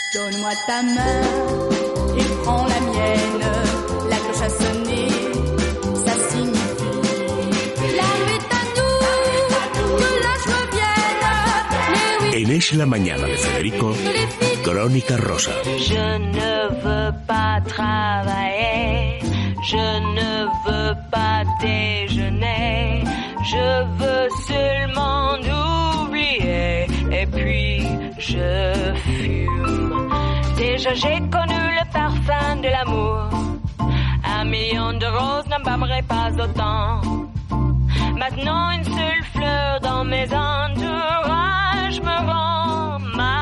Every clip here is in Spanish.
Donne-moi ta main et prends la mienne. La cloche a sonné, ça signifie la nuit à nous, que la joie vienne. En Es la mañana de Federico, Crónica Rosa. Je ne veux pas travailler, je ne veux pas déjeuner, je veux seulement oublier et puis je fume. Déjà j'ai connu le parfum de l'amour, 1 million de roses n'embaumerait pas autant. Maintenant une seule fleur dans mes entourages me rend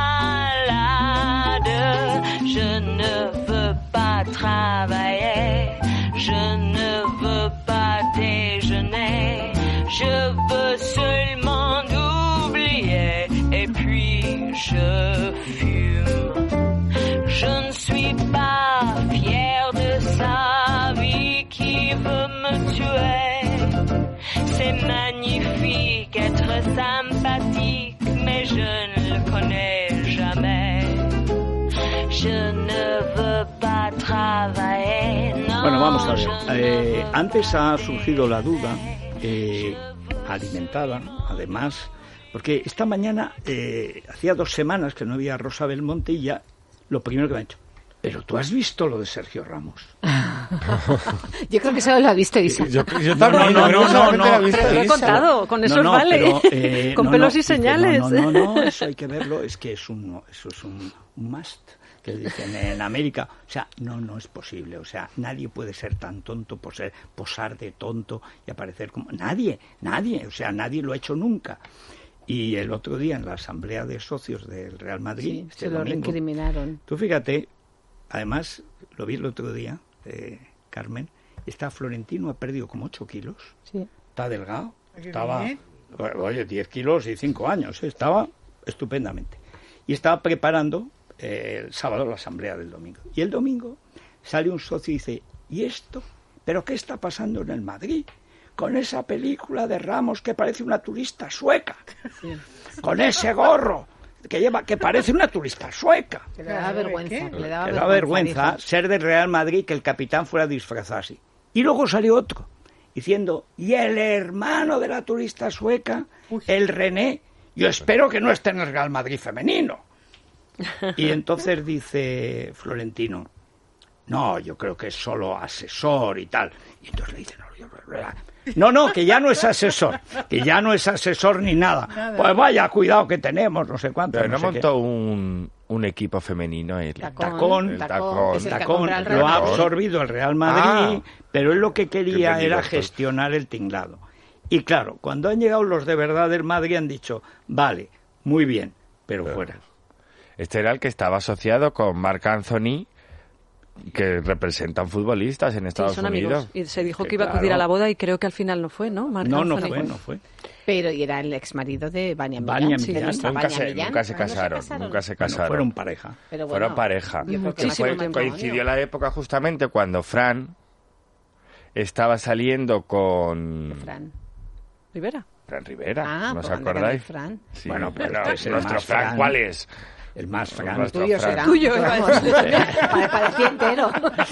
malade. Je ne veux pas travailler, je ne veux pas déjeuner, je veux seulement oublier et puis je fume. Je ne suis pas fière de sa vie qui veut me tuer. C'est magnifique être sympathique, mais je ne le connais jamais. Je ne veux pas travailler. No, bueno, vamos a ver. Antes ha surgido la duda, alimentada, además, porque esta mañana, hacía 2 semanas que no había Rosa Belmonte y ya lo primero que me ha dicho, pero tú has visto lo de Sergio Ramos. Yo creo que solo lo ha visto Isa. Yo también, no, pero lo he contado, con eso vale. Pero, con pelos y señales. No, eso hay que verlo, es que eso es un must, que dicen en América. O sea, no es posible. O sea, nadie puede ser tan tonto, posar de tonto y aparecer como... Nadie, o sea, nadie lo ha hecho nunca. Y el otro día en la asamblea de socios del Real Madrid, se lo recriminaron. Tú fíjate, además, lo vi el otro día, Carmen, está Florentino, ha perdido como 8 kilos, sí. Está delgado, estaba, oye, 10 kilos y 5 años, estaba estupendamente. Y estaba preparando el sábado la asamblea del domingo. Y el domingo sale un socio y dice, ¿y esto? ¿Pero qué está pasando en el Madrid? Con esa película de Ramos que parece una turista sueca, sí. Con ese gorro que parece una turista sueca. Que le da vergüenza. Le da vergüenza ser del Real Madrid que el capitán fuera disfrazado así. Y luego salió otro diciendo, y el hermano de la turista sueca, el René, yo espero que no esté en el Real Madrid femenino. Y entonces dice Florentino, no, yo creo que es solo asesor y tal. Y entonces le dice, no, que ya no es asesor ni nada. Pues vaya, cuidado que tenemos, no sé cuánto. Pero no montó un equipo femenino. Tacón, lo ha absorbido el Real Madrid, pero él lo que quería era gestionar el tinglado. Y claro, cuando han llegado los de verdad del Madrid han dicho, vale, muy bien, pero fuera. Este era el que estaba asociado con Marc Anthony, que representan futbolistas en Estados Unidos. Amigos. Y se dijo que iba a acudir a la boda y creo que al final no fue, ¿no? No fue. Pero y era el exmarido de Vania Millán. Nunca se casaron. Bueno, fueron pareja. Pero fueron pareja. Coincidió la época justamente cuando Fran estaba saliendo con... Fran Rivera, ¿no os acordáis? Fran. Sí. Bueno, pero nuestro Fran, ¿cuál es? El más Fran. El tuyo será. Me parecía entero.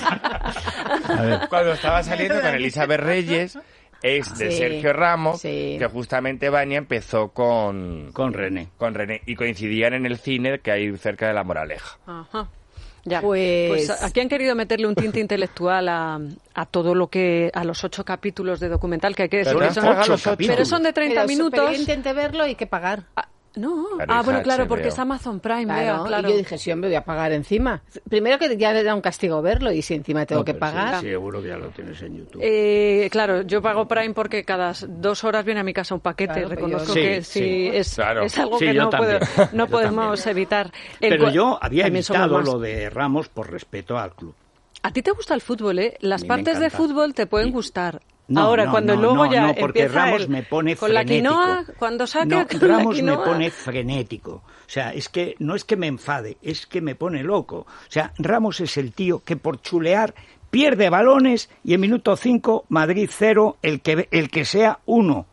Cuando estaba saliendo con Elizabeth Reyes, ex de Sergio Ramos, que justamente Vania empezó con René. Y coincidían en el cine que hay cerca de La Moraleja. Ajá. Ya, pues aquí han querido meterle un tinte intelectual a todo lo que... a los 8 capítulos de documental, que hay que decir que pero son de 30 minutos. Pero yo intenté verlo y hay que pagar. No, bueno, claro, porque es Amazon Prime, claro. Y yo dije, sí, hombre, voy a pagar encima. Primero que ya le da un castigo verlo y si encima tengo que pagar... Sí, seguro que ya lo tienes en YouTube. Claro, yo pago Prime porque cada 2 horas viene a mi casa un paquete. Claro, reconozco que es algo que no podemos evitar. Pero yo había evitado lo de Ramos por respeto al club. ¿A ti te gusta el fútbol, Las partes de fútbol te pueden gustar. No, porque Ramos me pone con frenético. La quinoa, cuando saca Ramos me pone frenético. O sea, es que no es que me enfade, es que me pone loco. O sea, Ramos es el tío que por chulear pierde balones y en minuto 5 Madrid 0, el que sea 1.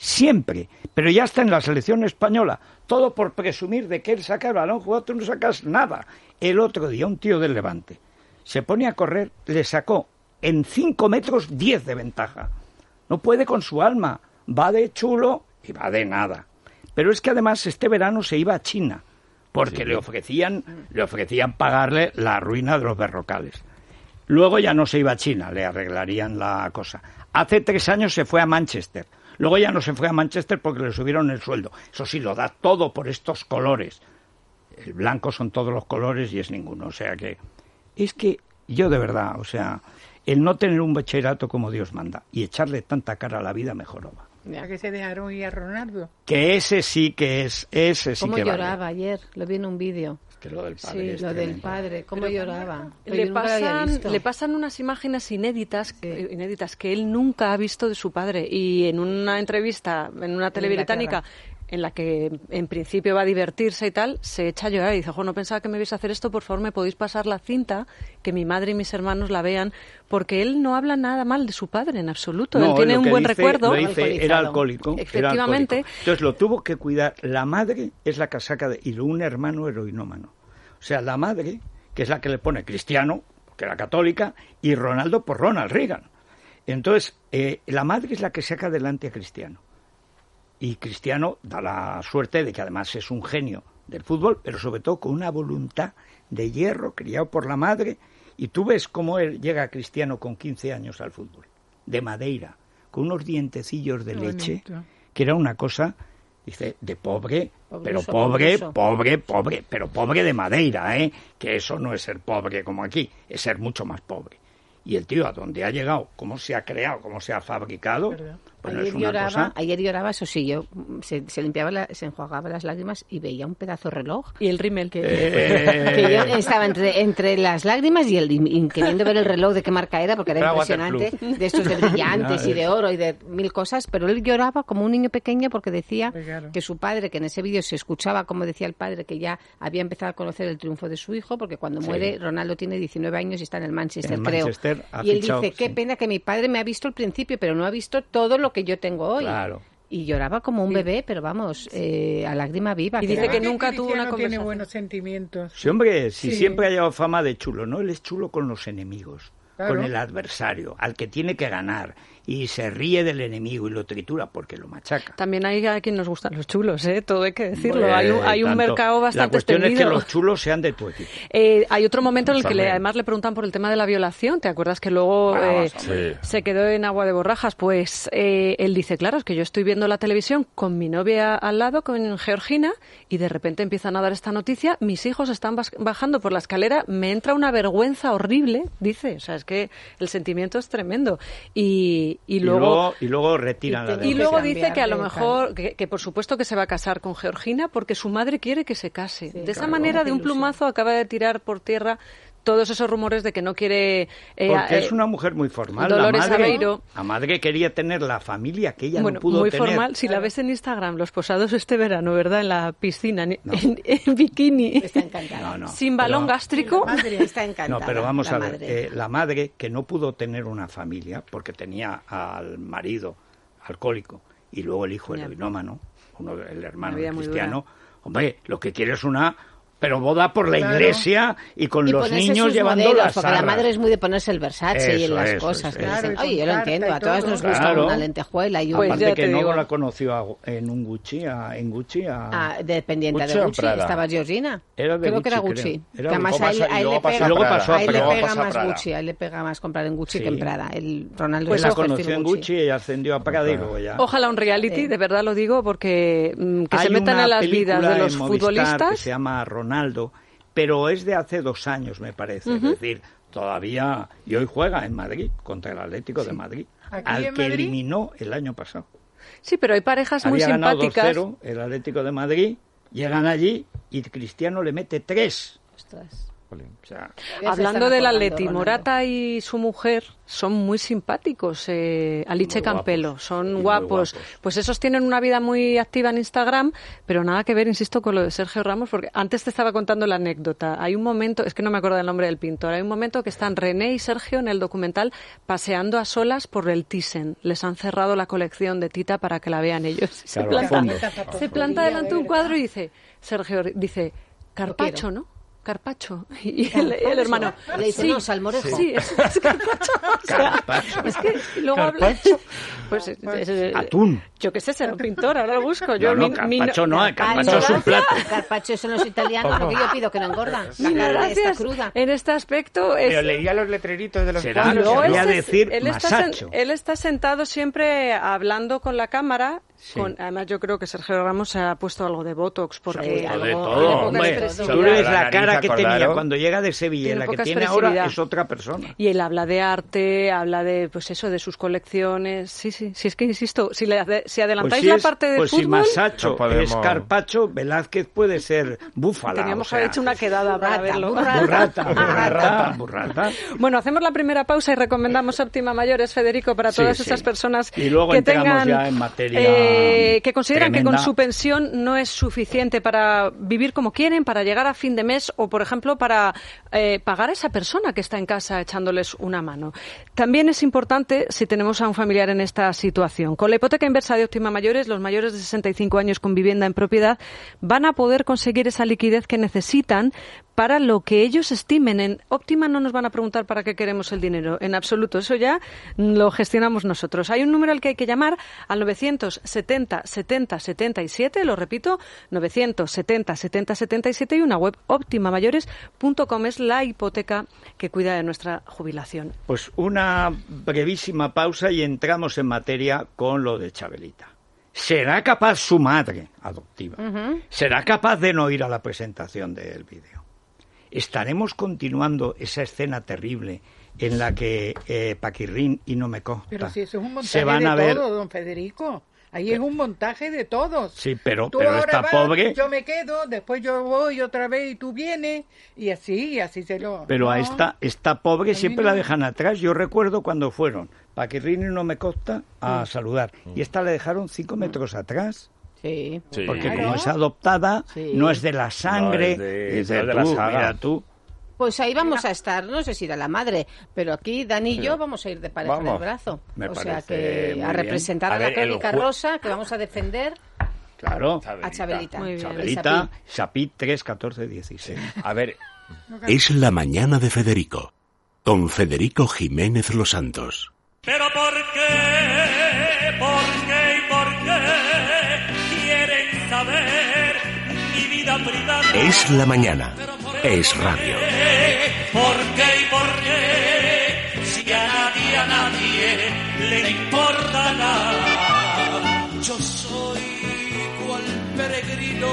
siempre, pero ya está en la selección española, todo por presumir de que él saca el balón, jugador, tú no sacas nada. El otro día un tío del Levante se pone a correr, le sacó en 5 metros 10 de ventaja. No puede con su alma, va de chulo y va de nada. Pero es que además este verano se iba a China, porque le ofrecían pagarle la ruina de los Berrocales. Luego ya no se iba a China, le arreglarían la cosa. Hace 3 años se fue a Manchester. Luego ya no se fue a Manchester porque le subieron el sueldo. Eso sí, lo da todo por estos colores. El blanco son todos los colores y es ninguno. O sea que... Es que yo de verdad, o sea, el no tener un bachillerato como Dios manda y echarle tanta cara a la vida mejoró. Ya que se dejaron ir a Ronaldo. Que ese sí que es, ese sí que vale. ¿Cómo lloraba ayer? Lo vi en un vídeo. Que lo del padre. Sí, lo del padre, cómo lloraba. Le pasan unas imágenes inéditas que él nunca ha visto de su padre. Y en una entrevista, en una tele británica, en la que en principio va a divertirse y tal, se echa a llorar y dice, no pensaba que me ibais a hacer esto, por favor me podéis pasar la cinta, que mi madre y mis hermanos la vean, porque él no habla nada mal de su padre en absoluto. No, él tiene un buen recuerdo. Era alcohólico. Efectivamente. Era alcohólico. Entonces lo tuvo que cuidar. La madre es la casaca y un hermano heroinómano. O sea, la madre, que es la que le pone Cristiano, que era católica, y Ronaldo por Ronald Reagan. Entonces, la madre es la que saca adelante a Cristiano. Y Cristiano da la suerte de que además es un genio del fútbol, pero sobre todo con una voluntad de hierro, criado por la madre. Y tú ves cómo él llega Cristiano con 15 años al fútbol, de Madeira, con unos dientecillos de leche, que era una cosa, dice, de pobre, pero pobre de Madeira, que eso no es ser pobre como aquí, es ser mucho más pobre. Y el tío, a donde ha llegado, cómo se ha creado, cómo se ha fabricado... Bueno, ayer lloraba, eso sí, yo se limpiaba, se enjuagaba las lágrimas y veía un pedazo de reloj. Y el rímel. Que yo estaba entre las lágrimas y queriendo ver el reloj de qué marca era, porque era impresionante, de estos de brillantes y de oro y de 1000 cosas, pero él lloraba como un niño pequeño porque decía que su padre, que en ese vídeo se escuchaba como decía el padre, que ya había empezado a conocer el triunfo de su hijo, porque cuando muere Ronaldo tiene 19 años y está en el Manchester, creo. Y él dice, qué pena que mi padre me ha visto al principio, pero no ha visto todo lo que yo tengo hoy. Claro. Y lloraba como un bebé, pero vamos, a lágrima viva. Y dice que nunca tuvo una conversación. Tiene buenos sentimientos. Sí, hombre, siempre ha llevado fama de chulo, ¿no? Él es chulo con los enemigos, con el adversario, al que tiene que ganar. Y se ríe del enemigo y lo tritura porque lo machaca. También hay a quien nos gustan los chulos, todo hay que decirlo. Hay un mercado bastante La cuestión extendido. Es que los chulos sean de tu equipo. Hay otro momento en el que además le preguntan por el tema de la violación. ¿Te acuerdas que luego se quedó en agua de borrajas? Pues él dice, claro, es que yo estoy viendo la televisión con mi novia al lado, con Georgina, y de repente empiezan a dar esta noticia. Mis hijos están bajando por la escalera, me entra una vergüenza horrible, dice. O sea, es que el sentimiento es tremendo. Y luego retiran la y luego dice que a lo mejor, que por supuesto que se va a casar con Georgina porque su madre quiere que se case. De esa manera, de un plumazo, acaba de tirar por tierra todos esos rumores de que no quiere... porque es una mujer muy formal. Dolores Aveiro. La madre quería tener la familia que ella no pudo muy tener. Muy formal. Si la ves en Instagram, los posados este verano, ¿verdad? En la piscina, en bikini. Está encantada. Sin balón gástrico. La madre está encantada. No, pero vamos a ver. La madre que no pudo tener una familia porque tenía al marido alcohólico y luego el hijo heroinómano, el hermano de Cristiano. Hombre, lo que quiere es una... Pero boda por la iglesia y con los niños llevando modelos, las porque la madre es muy de ponerse el Versace y en las cosas. Oye, yo lo entiendo, a todas nos gusta una lentejuela y un... Aparte que no la conoció en un Gucci, dependiente de Gucci, estaba Georgina. Creo que era Gucci. Que además a él le pega más comprar en Gucci que en Prada. El Ronaldo pues la conoció en Gucci y ascendió a Prada y luego ya... Ojalá un reality, de verdad lo digo, porque que se metan en las vidas de los futbolistas. Que se llama Ronaldo, pero es de hace 2 años, me parece. Es decir, todavía... Y hoy juega en Madrid, contra el Atlético de Madrid, al que eliminó el año pasado. Sí, pero hay parejas muy simpáticas. Había ganado 2-0 el Atlético de Madrid, llegan allí y Cristiano le mete 3. Ostras. O sea, hablando del Atleti, Morata y su mujer son muy simpáticos, Alice muy Campelo, guapos, son guapos. Pues esos tienen una vida muy activa en Instagram, pero nada que ver, insisto, con lo de Sergio Ramos, porque antes te estaba contando la anécdota. Hay un momento, es que no me acuerdo del nombre del pintor, hay un momento que están René y Sergio en el documental paseando a solas por el Thyssen. Les han cerrado la colección de Tita para que la vean ellos. Claro, se planta delante de un cuadro y dice, Sergio dice, Carpaccio, ¿no? Carpaccio. Y el hermano le dice, no, salmorejo. Sí, es Carpaccio. Carpaccio. Es que luego habla... Pues atún. Yo qué sé, será un pintor, ahora lo busco. Carpaccio Carpaccio es un plato. Carpaccio son los italianos, lo que yo pido, que no engordan. La carne está cruda. En este aspecto... Pero leía los letreritos de los cuadros. Quería decir masacho. Él está sentado siempre hablando con la cámara. Sí. Además, yo creo que Sergio Ramos se ha puesto algo de Botox, porque algo de todo, hombre. Tú ves la cara que tenía cuando llega de Sevilla, la que tiene ahora es otra persona. Y él habla de arte, habla de, pues eso, de sus colecciones. Sí, es que insisto, si adelantáis la parte de fútbol... Pues si Masacho es Carpaccio, Velázquez puede ser Búfala. Teníamos que haber hecho una quedada para verlo. Burrata. Bueno, hacemos la primera pausa y recomendamos Óptima Mayores, Federico, para todas esas personas y luego que tengan... ya en materia... que consideran tremenda. Que con su pensión no es suficiente para vivir como quieren, para llegar a fin de mes o, por ejemplo, para pagar a esa persona que está en casa echándoles una mano. También es importante si tenemos a un familiar en esta situación. Con la hipoteca inversa de Óptima Mayores, los mayores de 65 años con vivienda en propiedad van a poder conseguir esa liquidez que necesitan para lo que ellos estimen. En Óptima no nos van a preguntar para qué queremos el dinero, en absoluto. Eso ya lo gestionamos nosotros. Hay un número al que hay que llamar, al 970 70 77, lo repito, 970 70 77, y una web optimamayores.com. Es la hipoteca que cuida de nuestra jubilación. Pues una brevísima pausa y entramos en materia con lo de Chabelita. ¿Será capaz su madre adoptiva? ¿Será capaz de no ir a la presentación del vídeo? ¿Estaremos continuando esa escena terrible en la que Paquirrín y No me consta pero si eso es un montaje se van a ver... todo, don Federico? Ahí es un montaje de todos. Sí, pero esta pobre... Yo me quedo, después yo voy otra vez y tú vienes, y así se lo... Pero no. a esta pobre siempre la dejan atrás. Yo recuerdo cuando fueron Paquirrín y No me consta a saludar, y esta la dejaron 5 metros atrás. Sí, porque como es adoptada, no es de la sangre, es de la saga. Mira tú. Pues ahí vamos a estar, no sé si de la madre, pero aquí Dani y yo vamos a ir de pareja del brazo. O sea que a representar a la crónica rosa, que vamos a defender claro, a Chabelita. Muy bien. Chabelita, Sapit 3, 14, 16. A ver. Es la mañana de Federico, con Federico Jiménez Los Santos. Pero ¿por qué? ¿Por qué y por qué quieren saber mi vida privada? Es la mañana. Es radio. ¿Por qué y por qué? Si a nadie le importa nada. Yo soy cual peregrino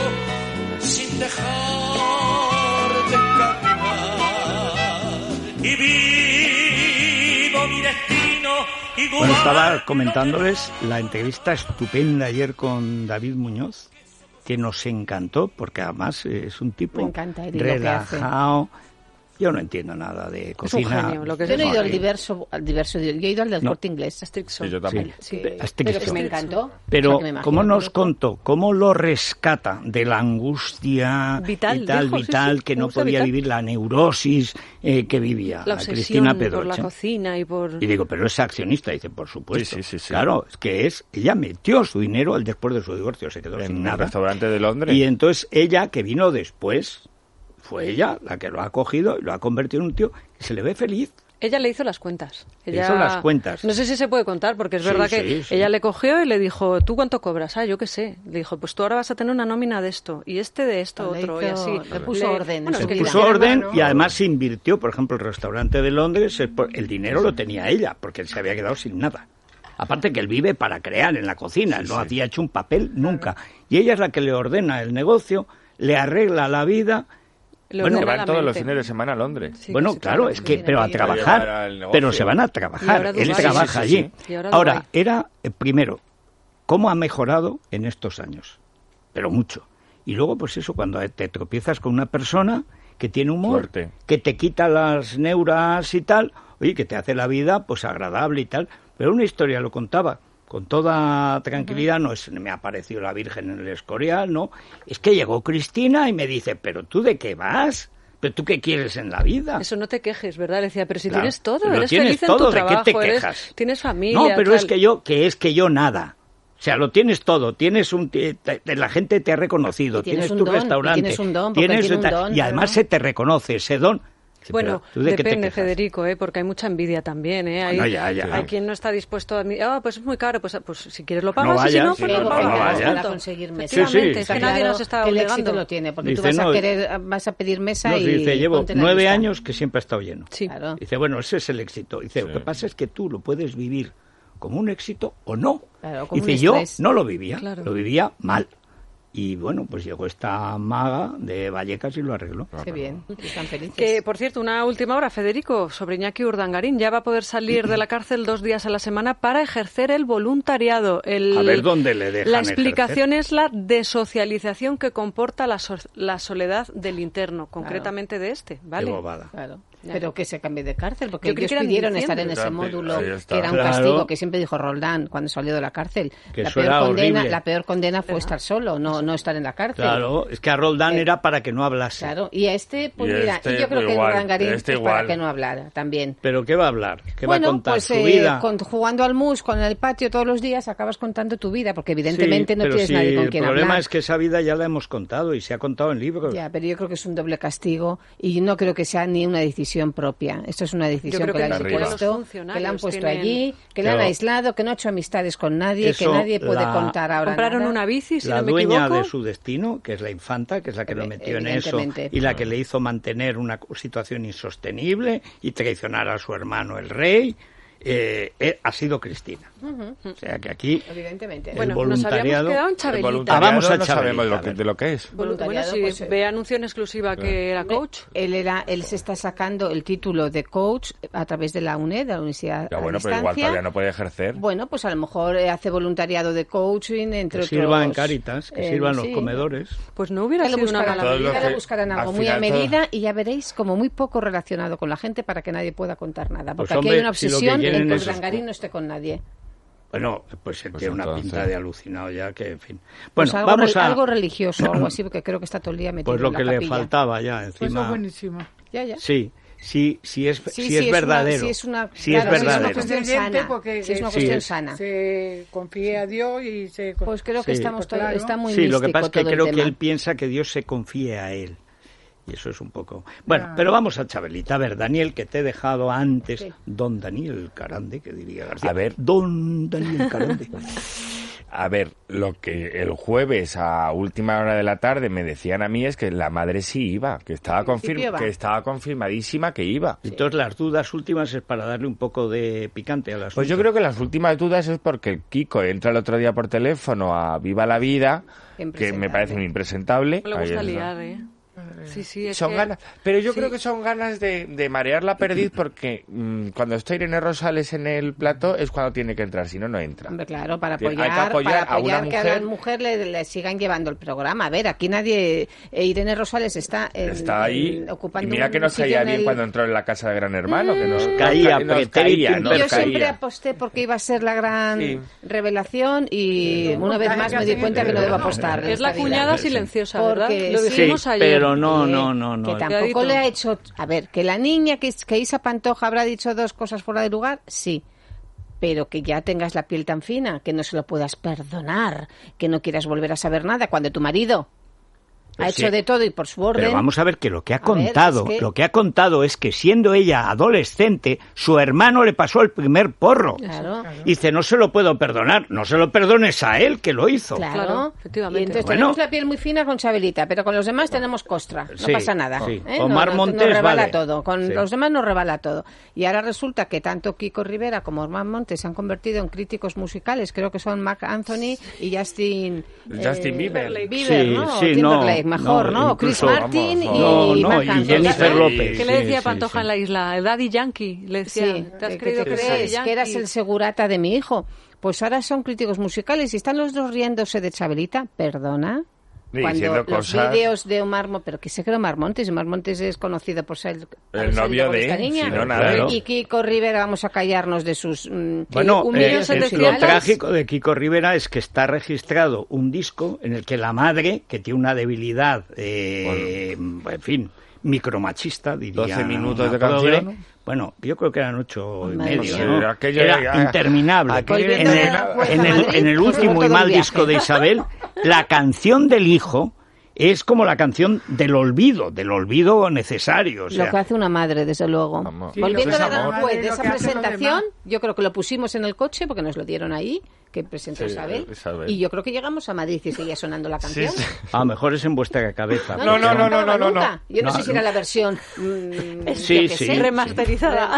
sin dejar de caminar. Y vivo mi destino igual. Bueno, estaba comentándoles la entrevista estupenda ayer con David Muñoz, que nos encantó, porque además es un tipo relajado. Yo no entiendo nada de cocina. Es un genio, lo que yo no he ido al diverso, yo he ido al del Corte Inglés. Sí, yo también. Pero que me encantó. Pero, ¿cómo nos contó? ¿Cómo lo rescata de la angustia vital, que no podía vivir, la neurosis que vivía la Cristina Pedroche? Por la cocina y por... Y digo, pero es accionista. Dice, por supuesto. Sí. Claro, es que ella metió su dinero después de su divorcio, se quedó sin nada. En el restaurante de Londres. Y entonces ella, que vino después... Fue ella la que lo ha cogido y lo ha convertido en un tío que se le ve feliz. Ella le hizo las cuentas. Hizo las cuentas. No sé si se puede contar, porque es verdad que ella le cogió y le dijo, ¿tú cuánto cobras? Yo qué sé. Le dijo, pues tú ahora vas a tener una nómina de esto, y de esto, otro, y así. Le puso orden. Bueno, le puso orden y además se invirtió. Por ejemplo, el restaurante de Londres, el dinero lo tenía ella, porque él se había quedado sin nada. Aparte que él vive para crear en la cocina, no había hecho un papel nunca. Y ella es la que le ordena el negocio, le arregla la vida... Bueno, que van todos los fines de semana a Londres. Sí, bueno, claro, es que, pero a trabajar, pero se van a trabajar, él trabaja allí. Ahora, primero, ¿cómo ha mejorado en estos años? Pero mucho. Y luego, pues eso, cuando te tropiezas con una persona que tiene humor, Fuerte. que te quita las neuras y tal, oye, que te hace la vida pues agradable y tal. Pero una historia lo contaba con toda tranquilidad, no me ha aparecido la Virgen en el Escorial, no. Es que llegó Cristina y me dice, ¿pero tú de qué vas? ¿Pero tú qué quieres en la vida? Eso no te quejes, ¿verdad? Le decía, pero si Claro, tienes todo, pero eres tienes feliz en todo, tu ¿de qué trabajo, te quejas? tienes familia. No, pero tal. es que yo nada. O sea, lo tienes todo, la gente te ha reconocido, tienes un tu don, restaurante, y tienes un don, porque tiene un don, y además ¿no? se te reconoce ese don. Sí, Bueno, pero, ¿tú de qué te depende, quejas? Federico, porque hay mucha envidia también, ¿eh? Hay, Bueno, ya. hay quien no está dispuesto a... pues es muy caro, pues si quieres lo No pagas, y si vayas, no, sí, pues no lo no pagas. vayas. Para conseguir mesa. Efectivamente, Sí, es que sí. nadie nos está que el obligando. éxito lo tiene, porque Dice, tú no, vas a pedir mesa No, y... dice, llevo ponte en la 9 lista. años que siempre ha estado lleno. Sí. Claro. Dice, bueno, ese es el éxito. Dice, lo que pasa es que tú lo puedes vivir como un éxito o no. Claro, como Dice, un yo estrés. no lo vivía, Claro. lo vivía mal. Y bueno, pues llegó esta maga de Vallecas y lo arregló. Qué bien, están felices. Que, por cierto, una última hora, Federico, sobre Iñaki Urdangarín. Ya va a poder salir de la cárcel 2 días a la semana para ejercer el voluntariado. A ver dónde le dejan La explicación ejercer. es la desocialización que comporta la soledad del interno, concretamente de este, ¿vale? Qué bobada. Claro. Pero que se cambie de cárcel, porque Yo creí ellos que era en pidieron estar en diciembre. ese módulo, Ahí está. que era un Claro. castigo, que siempre dijo Roldán cuando salió de la cárcel. Que La eso era horrible. la peor condena fue estar solo, no estar en la cárcel. Claro, es que a Roldán era para que no hablase. Claro, y a este, pues Y mira, este, y yo creo pues que igual, Urdangarín este es para igual. que no hablara también. ¿Pero qué va a hablar? ¿Qué va a contar? Pues ¿Su vida? jugando al mus con el patio todos los días acabas contando tu vida, porque evidentemente Sí, no pero tienes si nadie con quien el problema hablar. es que esa vida ya la hemos contado y se ha contado en libros. Ya, pero yo creo que es un doble castigo y no creo que sea ni una decisión propia. Esto es una decisión creo que que le han ni siquiera puesto, los que le han funcionarios puesto tienen- allí, que le han Pero- aislado, que no ha hecho amistades con nadie, Eso, que nadie puede la- contar ahora Compraron nada. una bici, si La no me dueña equivoco. de su destino, que es la infanta, que es la que lo metió en eso Evidentemente. y la que le hizo mantener una situación insostenible y traicionar a su hermano el rey, ha sido Cristina. O sea que aquí Evidentemente. el Bueno, nos habíamos voluntariado- quedado en El Chabelita. voluntariado Vamos a no Chabelita, sabemos a ver. de lo que es. Bueno, Voluntariado, sí, pues, ve anuncio en exclusiva que era coach. Él se está sacando el título de coach a través de la UNED, de la Universidad Ya a bueno, pero igual Distancia. todavía no puede ejercer. Bueno, pues a lo mejor hace voluntariado de coaching, entre que otros... sirva en Cáritas, que sirvan los sí. comedores. Pues no hubiera Ya lo sido una buscarán, mala Todos los medida. ya que- lo buscarán algo al muy a final todo- medida y ya veréis como muy poco relacionado con la gente para que nadie pueda contar nada. Porque Pues, aquí hombre, hay una si lo que obsesión quieren en que es- Urdangarín no esté con nadie. Bueno, pues él Pues tiene una entonces- pinta de alucinado ya que, en fin. Pues Bueno, algo, vamos a... algo religioso o algo así, porque creo que está todo el día metido Pues lo en la que le capilla. faltaba ya Pues encima. eso es buenísimo. Ya. Sí, si es Sí, verdadero. si es una, si claro, es verdadero. Si es una cuestión Creyente, sana. porque Si es una sí, cuestión es- sana. Se confía a Dios y se... Pues creo que Sí. estamos Pues claro. está muy Sí, lo que místico pasa es que todo el creo que tema. él piensa que Dios se confíe a él. Y eso es un poco... Bueno, Ya. pero vamos a Chabelita. A ver, Daniel, que te he dejado antes. Sí. Don Daniel Carande, que diría García. A ver. Don Daniel Carande. A ver, lo que el jueves a última hora de la tarde me decían a mí es que la madre sí iba, que estaba, principio va. que estaba confirmadísima que iba. Entonces las dudas últimas es para darle un poco de picante a las Pues yo creo que las últimas dudas es porque el Kiko entra el otro día por teléfono a Viva la Vida, que me parece muy impresentable. No le Ahí gusta está. liar, ¿eh? Sí, es Son que- ganas, pero yo sí. creo que son ganas de marear la perdiz porque cuando está Irene Rosales en el plató es cuando tiene que entrar, si no, no entra. Hombre, claro, para Hay que apoyar, apoyar a una que a la mujer le sigan llevando el programa. A ver, aquí nadie... Irene Rosales está ahí ocupando y mira que un nos sitio caía en bien el- cuando entró en la casa de Gran Hermano, que nos caía, nos pretérito caía, nos Yo imperfecto. siempre caía. aposté porque iba a ser la gran Sí. revelación y una vez más me di cuenta que no debo apostar. en Es la esta vida. cuñada silenciosa, ¿verdad? Porque Lo sí, dijimos ayer. pero no. Que tampoco Cuidadito. le ha hecho... A ver, que la niña, que Isa Pantoja habrá dicho dos cosas fuera de lugar, sí. Pero que ya tengas la piel tan fina, que no se lo puedas perdonar, que no quieras volver a saber nada cuando tu marido ha Pues hecho sí. de todo y por su orden... Pero vamos a ver que lo que ha A ver, contado, es que- lo que ha contado es que siendo ella adolescente, su hermano le pasó el primer porro. Claro. Dice, no se lo puedo perdonar, no se lo perdones a él que lo hizo. Claro, efectivamente. Y entonces Bueno. tenemos la piel muy fina con Chabelita, pero con los demás tenemos costra, no Sí, pasa nada. sí. ¿eh? Omar Montes nos rebala vale. todo, con Sí. los demás nos rebala todo. Y ahora resulta que tanto Kiko Rivera como Omar Montes se han convertido en críticos musicales, creo que son Marc Anthony y Justin Bieber. Bieber, Sí, ¿no? sí, Timberlake, no, mejor, no, ¿no? Chris incluso- Martin vamos, y no, Marc y Anthony. Jennifer ¿no? López. ¿Qué le decía Sí, Pantoja sí. en la isla? El Daddy Yankee. Le decía, Sí, ¿te has ¿qué creído te que eres crees? Daddy Que eras Yankee? el segurata de mi hijo. Pues ahora son críticos musicales y están los dos riéndose de Chabelita. ¿Perdona? cuando los vídeos de Omar Montes, pero que se creó Omar Montes es conocido por ser el novio de esta niña, no, claro. Y Kiko Rivera, vamos a callarnos de sus lo trágico de Kiko Rivera es que está registrado un disco en el que la madre, que tiene una debilidad, en fin, micromachista, diría. 12 minutos de canción. Bueno, yo creo que eran 8 y medio, sí, ¿no? Era interminable. En el último y mal disco de Isabel, la canción del hijo es como la canción del olvido necesario. O sea. Lo que hace una madre, desde luego. Sí, volviendo a de esa presentación, yo creo que lo pusimos en el coche porque nos lo dieron ahí, que presentó Isabel, y yo creo que llegamos a Madrid y seguía sonando la canción. Sí. A lo mejor es en vuestra cabeza. No. Yo no sé si era la versión remasterizada.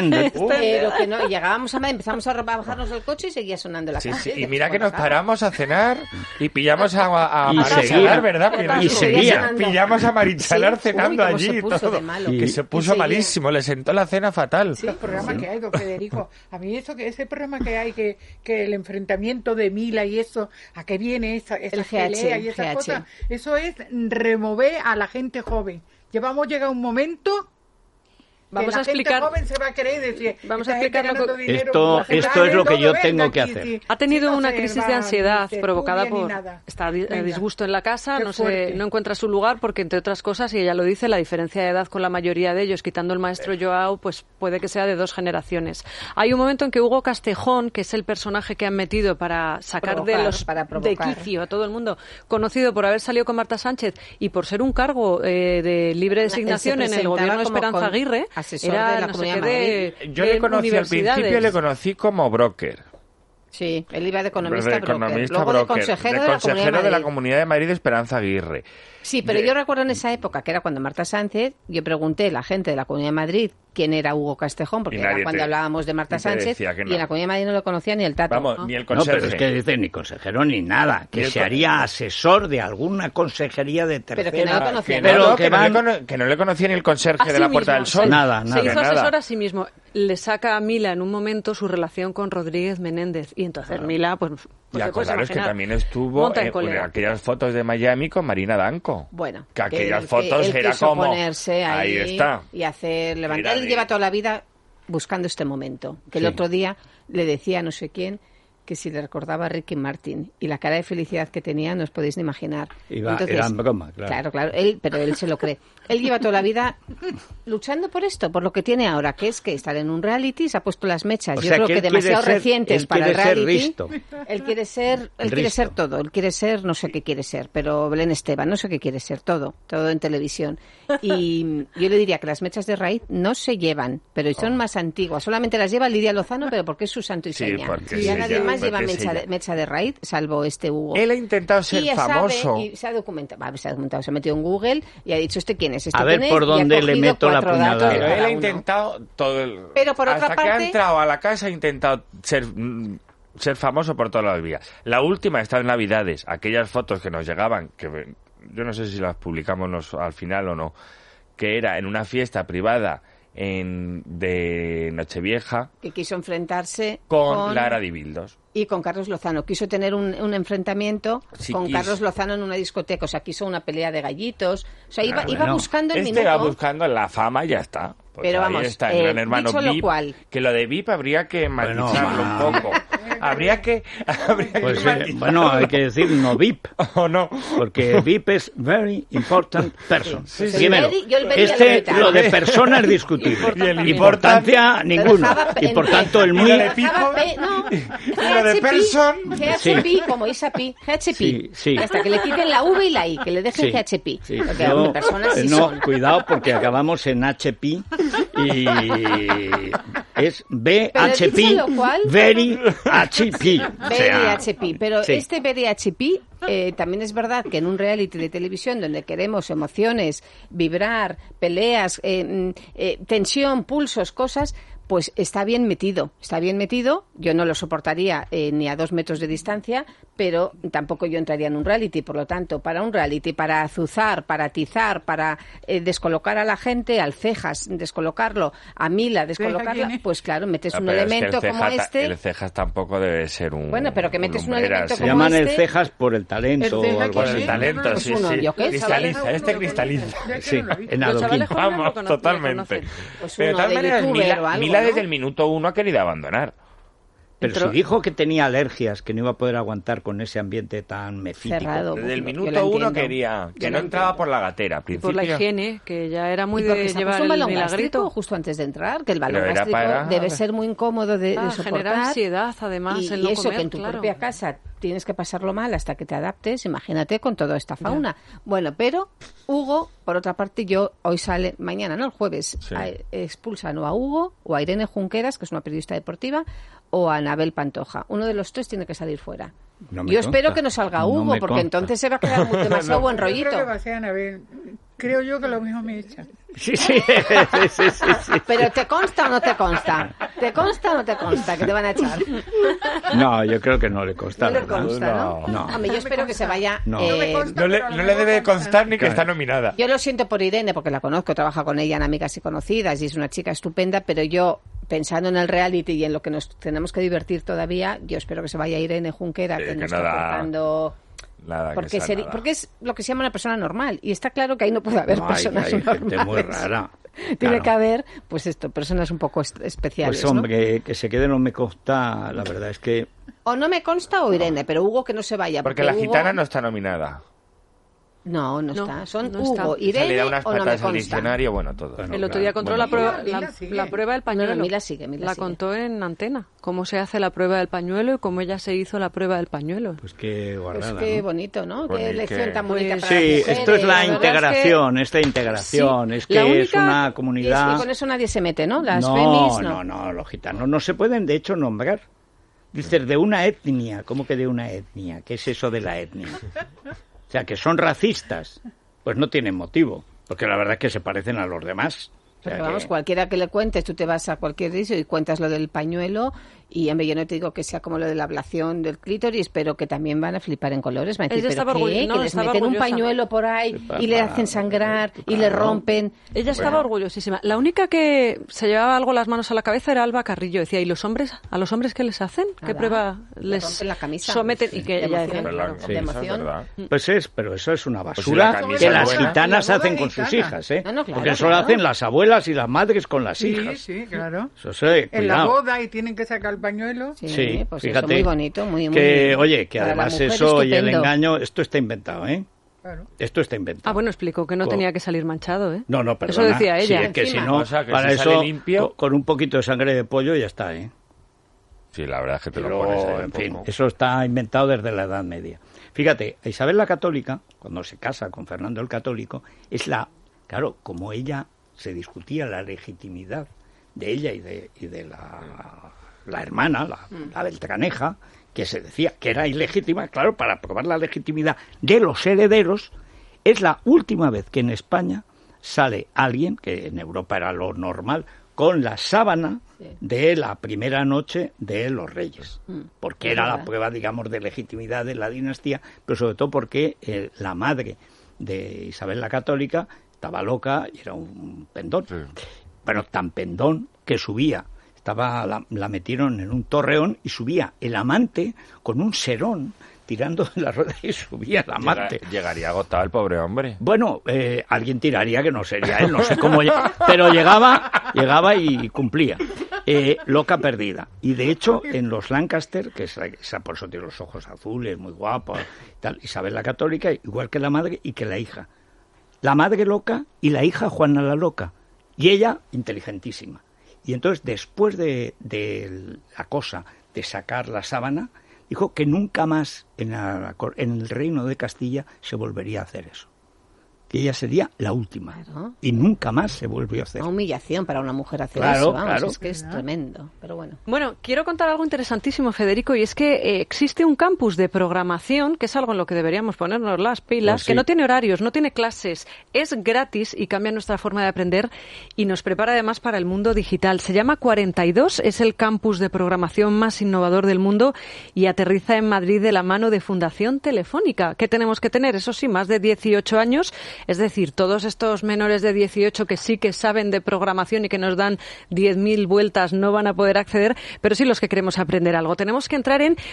Pero que no, llegábamos a Madrid, empezamos a bajarnos del coche y seguía sonando la canción. Sí. Y mira que nos paramos a cenar y pillamos a Marichalar, ¿verdad? Y seguía. Pillamos a Marichalar cenando allí y todo. Que se puso malísimo, le sentó la cena fatal. Sí, los programas que hay, don Federico. A mí ese programa que hay, que el enfrentamiento de Mila y eso, ¿a qué viene esa pelea y esas cosas? Eso es remover a la gente joven. Llega un momento... Vamos a explicar. Joven se va a querer decir, vamos a explicar esto es lo que yo tengo que hacer. Sí. Ha tenido una crisis de ansiedad provocada por estar a disgusto en la casa, no encuentra su lugar porque, entre otras cosas, y ella lo dice, la diferencia de edad con la mayoría de ellos, quitando el maestro Joao, pues puede que sea de 2 generaciones. Hay un momento en que Hugo Castejón, que es el personaje que han metido para sacar de quicio a todo el mundo, conocido por haber salido con Marta Sánchez y por ser un cargo de libre designación en el gobierno de Esperanza Aguirre, asesor de la Comunidad de Madrid. Yo le conocí al principio, le conocí como broker. Sí, él iba de economista broker. Luego de consejero de la Comunidad de Madrid de Esperanza Aguirre. Sí, pero yo recuerdo en esa época, que era cuando Marta Sánchez, yo pregunté a la gente de la Comunidad de Madrid quién era Hugo Castejón, porque era cuando hablábamos de Marta Sánchez, y en la Comunidad de Madrid no lo conocía ni el Tato. Vamos, ni el consejero. No, pero es que dice ni consejero ni nada, que se haría asesor de alguna consejería de tercera. Pero que no lo conocía. Que no le conocía ni el conserje de la Puerta del Sol. Nada. Se hizo asesor a sí mismo. Le saca a Mila en un momento su relación con Rodríguez Menéndez, y entonces Mila, pues y acordaros que también estuvo en aquellas fotos de Miami con Marina Danco. Bueno, que aquellas fotos era como ponerse ahí está y hacer levantar. Él lleva toda la vida buscando este momento, que el otro día le decía a no sé quién que si le recordaba a Ricky Martin, y la cara de felicidad que tenía no os podéis ni imaginar. Entonces, era broma, claro. Claro, pero él se lo cree. Él lleva toda la vida luchando por esto, por lo que tiene ahora, que es que estar en un reality, se ha puesto las mechas, yo creo que demasiado recientes para el reality. Él quiere ser todo, él quiere ser, no sé qué quiere ser, pero Belén Esteban, no sé qué quiere ser, todo en televisión. Y yo le diría que las mechas de raíz no se llevan, pero son más antiguas, solamente las lleva Lidia Lozano, pero porque es su santo y seña. Ya nadie más lleva mecha de raíz, salvo este Hugo. Él ha intentado ser famoso. Y se ha documentado, se ha metido en Google y ha dicho, ¿este quién es? A ver por dónde le meto la puñalada. Pero él ha intentado todo Pero por otra parte, que ha entrado a la casa ha intentado ser famoso por todas las vías. La última está en Navidades, aquellas fotos que nos llegaban, que yo no sé si las publicamos al final o no, que era en una fiesta privada de Nochevieja, que quiso enfrentarse con Lara Di Bildos y con Carlos Lozano. Quiso tener un enfrentamiento con Carlos Lozano en una discoteca, o sea, quiso una pelea de gallitos, o sea, iba buscando el minuto. Iba buscando la fama y ya está. Pues pero vamos, está el Gran Hermano VIP, que lo de VIP habría que matizarlo un poco. Habría que bueno, hay que decir no VIP. ¿O no? Porque VIP es very important person. Sí. Primero, lo de persona es discutible. Importancia ninguna. Y por tanto el muy... lo de person... GHP, como Isapi. GHP. Sí. Hasta que le quiten la V y la I, que le dejen GHP. Sí. Porque personas sí son. Cuidado, porque acabamos en HP y es BHP, very HP. Very HP. Pero este very HP también es verdad que en un reality de televisión donde queremos emociones, vibrar, peleas, tensión, pulsos, cosas, pues está bien metido. Yo no lo soportaría ni a 2 metros de distancia, pero tampoco yo entraría en un reality. Por lo tanto, para un reality, para azuzar, para atizar, para descolocar a la gente, al Cejas, descolocarlo, a Mila, descolocarla, pues claro, metes un elemento como este. El Cejas tampoco debe ser un... Bueno, pero que metes un elemento como este. Se llaman el Cejas por el talento o algo así. Por el talento, sí. Cristaliza. Sí, en adoquín. Vamos, totalmente. Pues pero de todas maneras, Mila desde el minuto 1 ha querido abandonar. Pero si dijo que tenía alergias, que no iba a poder aguantar con ese ambiente tan mefítico. Cerrado, desde el minuto 1 quería, que no entraba por la gatera. Por la higiene, que ya era muy de llevar un balón el gástrico justo antes de entrar, que el balón gástrico debe ser muy incómodo de soportar. Generar ansiedad, además, y el no eso comer, que en tu propia casa tienes que pasarlo mal hasta que te adaptes, imagínate con toda esta fauna. Bueno, pero Hugo, por otra parte, mañana, el jueves, expulsan o a Hugo o a Irene Junqueras, que es una periodista deportiva, o a Anabel Pantoja. Uno de los 3 tiene que salir fuera. Yo espero que no salga Hugo, porque entonces se va a quedar demasiado buen rollito. Creo que va a ser Anabel. Creo yo que lo mismo me echan. Sí. Pero ¿te consta o no te consta? ¿Te consta o no te consta que te van a echar? No, yo creo que no le consta. No le consta, ¿no? Hombre, yo espero que se vaya... No le debe constar ni que está nominada. Yo lo siento por Irene, porque la conozco, trabaja con ella en Amigas y Conocidas, y es una chica estupenda, pero yo, pensando en el reality y en lo que nos tenemos que divertir todavía, yo espero que se vaya Irene Junquera, que nos está aportando... Porque es lo que se llama una persona normal, y está claro que ahí no puede haber personas hay normales. Gente muy rara. Tiene que haber, pues personas un poco especiales. Pues hombre, que se quede no me consta, la verdad es que... O no me consta o Irene, pero Hugo que no se vaya. Porque la gitana no está nominada. No está. Son Hugo, Irene, le da unas o no me patas consta. al diccionario, todo. Bueno, el otro día contó la prueba del pañuelo. Mila sigue. La contó en Antena. Cómo se hace la prueba del pañuelo y cómo ella se hizo la prueba del pañuelo. Pues qué guardada, pues qué bonito, ¿no? Qué lección tan bonita para las mujeres. Sí, esto es la integración, es que es una comunidad... Y con eso nadie se mete, ¿no? Las No, los gitanos no se pueden, de hecho, nombrar. Dices, de una etnia. ¿Cómo que de una etnia? ¿Qué es eso de la etnia? O sea, que son racistas. Pues no tienen motivo, porque la verdad es que se parecen a los demás. Pero vamos, cualquiera que le cuentes, tú te vas a cualquier sitio y cuentas lo del pañuelo y yo no te digo que sea como lo de la ablación del clítoris, pero que también van a flipar en colores. Van a decir, ¿pero qué? Que les meten un pañuelo por ahí y le hacen sangrar y le rompen. Ella estaba orgullosísima. La única que se llevaba algo las manos a la cabeza era Alba Carrillo. Decía, ¿y los hombres? ¿A los hombres qué les hacen? ¿Qué prueba les rompen la camisa, someten? Y que ella decía, de emoción. Pues pero eso es una basura que las gitanas hacen con sus hijas, ¿eh? Porque eso lo hacen las abuelas y las madres con las hijas. Sí, claro. Eso en la boda y tienen que sacar el pañuelo. Sí, pues fíjate, eso muy bonito, muy oye, que además eso y el engaño, esto está inventado, ¿eh? Claro. Esto está inventado. Bueno, explicó que no tenía que salir manchado, ¿eh? No, perdona. Eso decía ella. Sí, es que si no, para eso, con un poquito de sangre de pollo ya está, ¿eh? Sí, la verdad es que te lo pones ahí en fin, eso está inventado desde la Edad Media. Fíjate, Isabel la Católica, cuando se casa con Fernando el Católico, claro, como ella se discutía la legitimidad de ella y de la hermana, la Beltraneja, que se decía que era ilegítima, claro, para probar la legitimidad de los herederos, es la última vez que en España sale alguien, que en Europa era lo normal, con la sábana de la primera noche de los reyes, porque era la prueba, digamos, de legitimidad de la dinastía, pero sobre todo porque la madre de Isabel la Católica estaba loca y era un pendón, pero tan pendón que subía. La metieron en un torreón y subía el amante con un serón tirando de la rueda y subía el amante. Llegaría agotado el pobre hombre. Bueno, alguien tiraría que no sería él, no sé cómo, pero llegaba y cumplía. Loca perdida. Y de hecho, en los Lancaster, que esa por eso tiene los ojos azules, muy guapa, tal, Isabel la Católica, igual que la madre y que la hija. La madre loca y la hija Juana la loca. Y ella, inteligentísima. Y entonces, después de la cosa de sacar la sábana, dijo que nunca más en el reino de Castilla se volvería a hacer eso. que ella sería la última. Claro. Y nunca más se volvió a hacer. Una humillación para una mujer hacer Claro, eso, vamos, claro. es que es tremendo, pero bueno. Bueno, quiero contar algo interesantísimo, Federico, y es que existe un campus de programación, que es algo en lo que deberíamos ponernos las pilas, Pues sí. que no tiene horarios, no tiene clases, es gratis y cambia nuestra forma de aprender y nos prepara además para el mundo digital. Se llama 42, es el campus de programación más innovador del mundo y aterriza en Madrid de la mano de Fundación Telefónica. ¿Qué tenemos que tener? Eso sí, más de 18 años, es decir, todos estos menores de 18 que sí que saben de programación y que nos dan 10.000 vueltas no van a poder acceder, pero sí los que queremos aprender algo. Tenemos que entrar en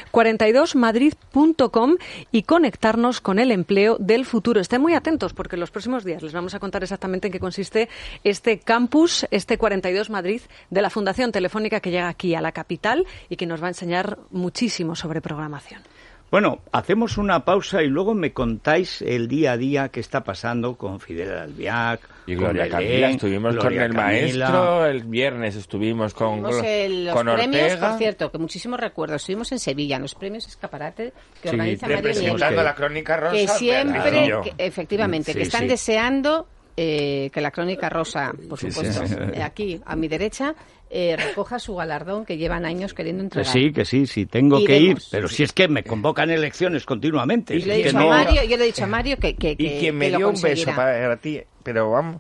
42madrid.com y conectarnos con el empleo del futuro. Estén muy atentos porque en los próximos días les vamos a contar exactamente en qué consiste este campus, este 42 Madrid de la Fundación Telefónica que llega aquí a la capital y que nos va a enseñar muchísimo sobre programación. Bueno, hacemos una pausa y luego me contáis el día a día que está pasando con Fidel Albiac, Y con Gloria Belén, Camila, estuvimos Gloria con el Camila. maestro, el viernes estuvimos con Los con premios, Ortega. por cierto, que muchísimos recuerdos. Estuvimos en Sevilla, en los premios Escaparate que Sí, organiza Mario Representando Nieto, la Crónica Rosa. que siempre, Claro. efectivamente, Sí, que están sí. deseando que la Crónica Rosa, por Sí, supuesto, sí. aquí a mi derecha, recoja su galardón que llevan años queriendo Que entregar. sí, tengo que ir, Iremos. pero si es que me convocan elecciones continuamente. Yo le he que dicho no- a Mario, yo le he dicho a Mario que Y quien me que lo dio un beso conseguirá. para ti, pero vamos,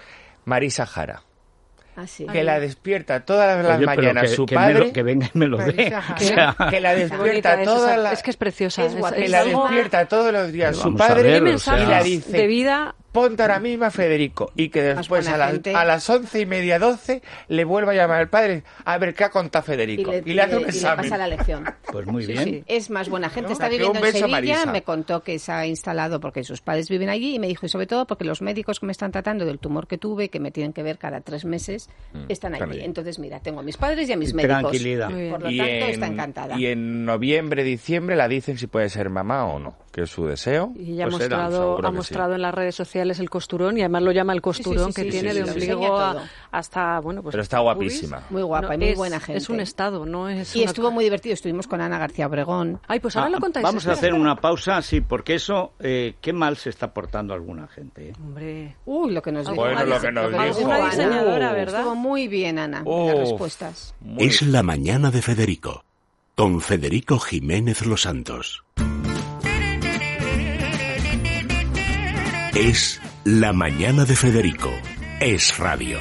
Marisa Jara, Ah, sí. que la despierta todas las Oye, pero mañanas que- su que padre, que venga y me lo dé. Marisa O Jara. sea, que la Qué despierta bonita es, todas las... es que es preciosa. Es guapísima. que la algo despierta todos los días Pero su vamos a padre ver, de o sea, y la mensajes dice, de vida. ponte ahora mismo a Federico, y que después buena a gente. las 11:30, 12 le vuelva a llamar al padre a ver qué ha contado Federico y le hace un y le examen. pasa la lección. pues muy Sí, bien. sí. Es más buena gente. No, Está que viviendo un en beso, Sevilla, Marisa. me contó que se ha instalado porque sus padres viven allí y me dijo, y sobre todo porque los médicos que me están tratando del tumor que tuve, que me tienen que ver cada 3 meses, están están allí. allí. Entonces, mira, tengo a mis padres y a mis Y médicos. tranquilidad. Muy bien. Por lo tanto, está encantada. Y en noviembre, diciembre la dicen si puede ser mamá o no, que es su deseo. Y ella Pues será, seguro ha que mostrado en las redes sociales el costurón y además lo llama el costurón Sí, sí, que sí, tiene sí, de sí, sí. ombligo Enseña todo. hasta, bueno, pues... Pero está guapísima. Muy guapa y muy es- buena gente. Es un estado, no es Y una- estuvo muy divertido. Estuvimos con Ana García Obregón. Ay, pues ahora lo contáis. Vamos a espera, hacer espera. una pausa, sí, porque eso, qué mal se está portando alguna gente. Hombre... Uy, lo que nos dijo. Bueno, lo que nos dijo. Alguna diseñadora, ¿verdad? Estuvo muy bien, Ana, las Uf. respuestas. Es la mañana de Federico, con Federico Jiménez Los Santos. Es la mañana de Federico. Es radio.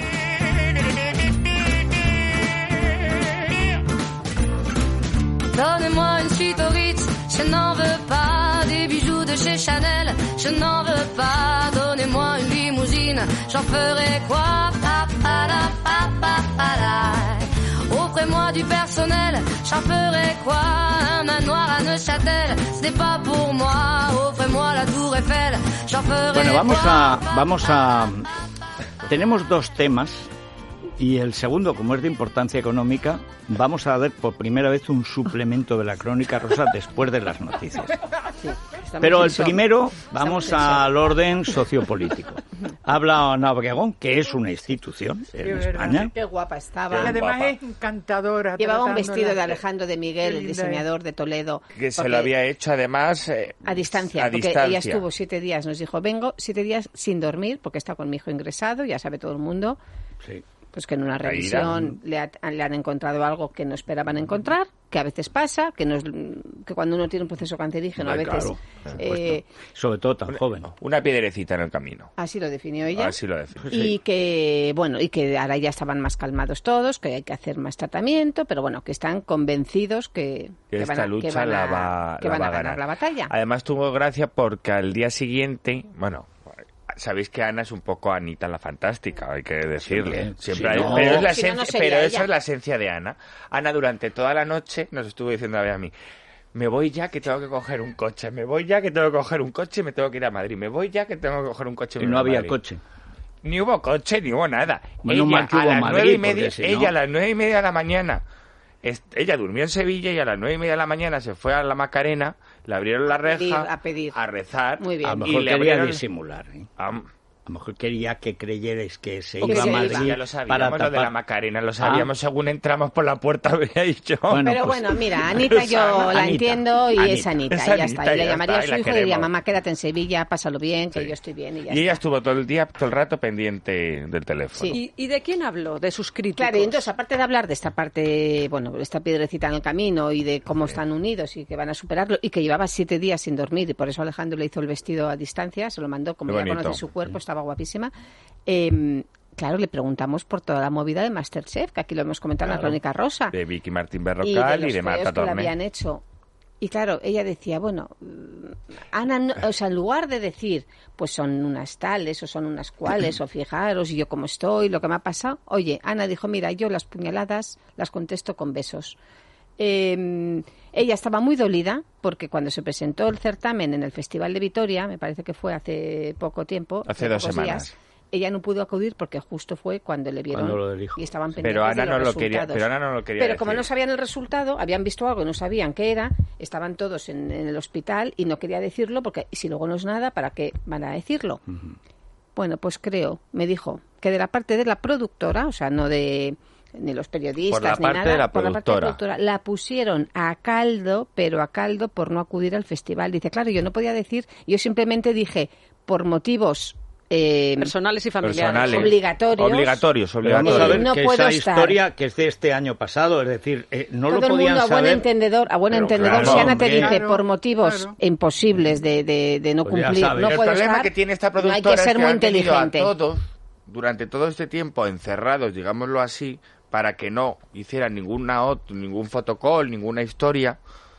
Donnez-moi une suite au Ritz, je n'en veux pas. Des bijoux de chez Chanel, je n'en veux pas. Donnez-moi une limousine, j'en ferai quoi? Pa, pa, la, pa, pa, pa, la. Offrez-moi du personnel, j'en ferai quoi? Un manoir à Neuchâtel, ce n'est pas pour moi. Offrez-moi la Tour Eiffel, j'en ferai Bueno, quoi? vamos a... Tenemos dos temas y el segundo, como es de importancia económica, vamos a dar por primera vez un suplemento de la Crónica Rosa después de las noticias. Estamos Pero en el shock. primero, Estamos vamos en shock. al orden sociopolítico. Habla Ana Obregón, que es una institución en verdad. España. Qué guapa estaba. Y además guapa. es encantadora. Llevaba un tratándola. vestido de Alejandro de Miguel, Qué el linda diseñador de Toledo. Que se porque- lo había hecho además a distancia, a porque distancia. ella estuvo 7 días, nos dijo, vengo 7 días sin dormir, porque está con mi hijo ingresado, ya sabe todo el mundo, Sí. pues que en una revisión le han encontrado algo que no esperaban encontrar, que a veces pasa, que cuando uno tiene un proceso cancerígeno, a Hombre, veces... claro, por supuesto. Sobre todo tan joven. Una piedrecita en el camino. Así lo definió ella. Así lo define. Y que, bueno, y que ahora ya estaban más calmados todos, que hay que hacer más tratamiento, pero bueno, que están convencidos que Que van esta a, lucha que van la a- va, que la van va a ganar la batalla. Además tuvo gracia porque al día siguiente, bueno, sabéis que Ana es un poco Anita la Fantástica, hay que decirle. Siempre. Siempre Si hay- no- pero es la si no, no esencia, sería pero esa ella. es la esencia de Ana. Ana durante toda la noche nos estuvo diciendo a mí, me voy ya que tengo que coger un coche, me voy ya que tengo que coger un coche, me tengo que ir a Madrid, me voy ya que tengo que coger un coche. Y me no voy a había Madrid". coche. Ni hubo coche, ni hubo nada. Menos mal que hubo a las Madrid, 9:30, porque si no- ella a las 9:30 de la mañana, ella durmió en Sevilla y a las 9:30 de la mañana se fue a la Macarena, le abrieron la reja, A pedir. a rezar. Muy bien. A lo Y mejor le quería abrieron- disimular. ¿eh? A lo mejor quería que creyerais que se O que iba a se Madrid iba. Ya lo sabíamos, para lo de la tapar. Macarena, lo sabíamos según entramos por la puerta, había dicho. Bueno, Pero pues- bueno, mira, Anita yo la Anita, entiendo y es Anita. Anita, Es y ya Anita, está. Y le ya llamaría está, a y su la hijo y diría, queremos. mamá, quédate en Sevilla, pásalo bien, que Sí. yo estoy bien y ya Y ella está. estuvo todo el rato pendiente del teléfono. Sí. ¿Y de quién habló? De sus críticos. Claro, y entonces, aparte de hablar de esta parte, bueno, esta piedrecita en el camino y de cómo están unidos y que van a superarlo, y que llevaba 7 días sin dormir, y por eso Alejandro le hizo el vestido a distancia, se lo mandó, como Qué ya bonito. conoce su cuerpo, estaba guapísima. Claro, le preguntamos por toda la movida de MasterChef, que aquí lo hemos comentado en la Crónica Rosa. De Vicky Martín Y Berrocal de y de los Marta followers que le Torné. habían hecho. Y claro, ella decía, bueno, Ana, o sea, en lugar de decir, pues son unas tales o son unas cuales, o fijaros, y yo cómo estoy, lo que me ha pasado. Oye, Ana dijo, mira, yo las puñaladas las contesto con besos. Ella estaba muy dolida porque cuando se presentó el certamen en el Festival de Vitoria, me parece que fue hace poco tiempo, Hace 2 pocos semanas. días, ella no pudo acudir porque justo fue cuando le vieron Cuando lo del hijo. y estaban pendientes Pero Ana de los no lo quería, resultados. pero Ana no lo quería Pero como decir. no sabían el resultado, habían visto algo y no sabían qué era, estaban todos en el hospital y no quería decirlo porque si luego no es nada, ¿para qué van a decirlo? Bueno, pues creo, me dijo, que de la parte de la productora, o sea, no de ni los periodistas Por la ni parte nada, de la por la parte de la productora. productora, la pusieron a caldo, pero a caldo por no acudir al festival. Dice, claro, yo no podía decir, yo simplemente dije, por motivos Personales y familiares. Personales. obligatorios. Pero vamos a ver no que puedo esa estar. historia que es de este año pasado, es decir, no Todo lo el podían mundo a buen saber. entendedor, Pero claro, si Ana te hombre. dice Claro, por motivos claro. imposibles de no Pues ya cumplir, sabes. no El puedo problema estar, que tiene esta no hay productora que ser es que muy han tenido inteligente. a todos durante todo este tiempo encerrados, digámoslo así, para que no hicieran ningún fotocall, ninguna historia,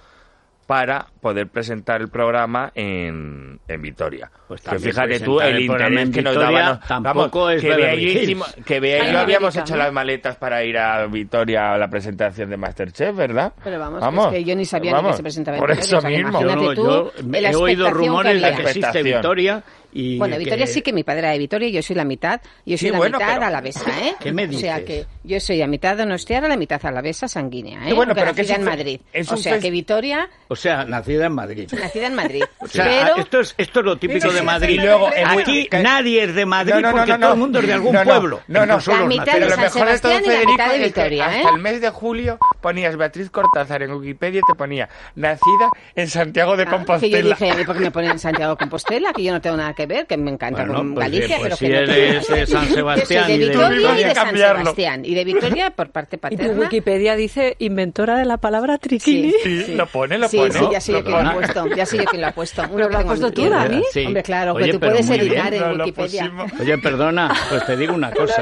para poder presentar el programa en Vitoria. Pues que también fíjate tú presentar el el programa interés en que nos Vitoria daban. tampoco es que Bea Beverly y yo Hills. hicimos- que Bea y Ay, yo habíamos América, hecho ¿no? las maletas para ir a Vitoria a la presentación de MasterChef, ¿verdad? Pero vamos, es que yo ni sabía ni que se presentaba en Por Vitoria, eso o sea, que mismo. imagínate tú yo la he oído expectación rumores que de había. que existe Expectación. Vitoria y Bueno, Vitoria sí que mi padre era de Vitoria y yo soy la mitad. Yo soy Sí, la bueno, mitad pero- alavesa, ¿eh? ¿Qué me O sea dices? que yo soy a mitad donostiarra, la mitad alavesa sanguínea, ¿eh? Sí, bueno, Aunque pero que nacida es en un fe- Madrid. es O un sea fes- que Vitoria, o sea, nacida en Madrid. nacida en Madrid. O sea, pero esto es lo típico de Madrid. Y luego, Aquí nadie es de Madrid No, no, no, porque no, todo el no. mundo es de algún No, no, pueblo. no, no. Incluso La los mitad Pero de lo San mejor de todo, Sebastián y la Federico, mitad de es que Vitoria, ¿eh? hasta el mes de julio ponías Beatriz Cortázar en Wikipedia y te ponía nacida en Santiago de que yo Compostela. dije, ¿a mí por qué me ponen en Santiago de Compostela? Que yo no tengo nada que ver, que me encanta Bueno, con pues Galicia, bien, pues pero si que no eres tengo- de San Yo Sebastián soy y de de Vitoria y Podría de San cambiarlo. Sebastián. Y de Vitoria por parte Y tu paterna. Wikipedia dice inventora de la palabra triquini. Sí, lo pone. Sí, ya sé yo quién lo ha pone. puesto. Ya sé yo quién lo ha puesto. Uno Pero que lo has tengo en puesto tú, Wikipedia. Dani. Sí. Hombre, claro, Oye, que tú pero puedes muy bien. editar No, en lo Wikipedia. pusimos. Oye, perdona, pues te digo una cosa.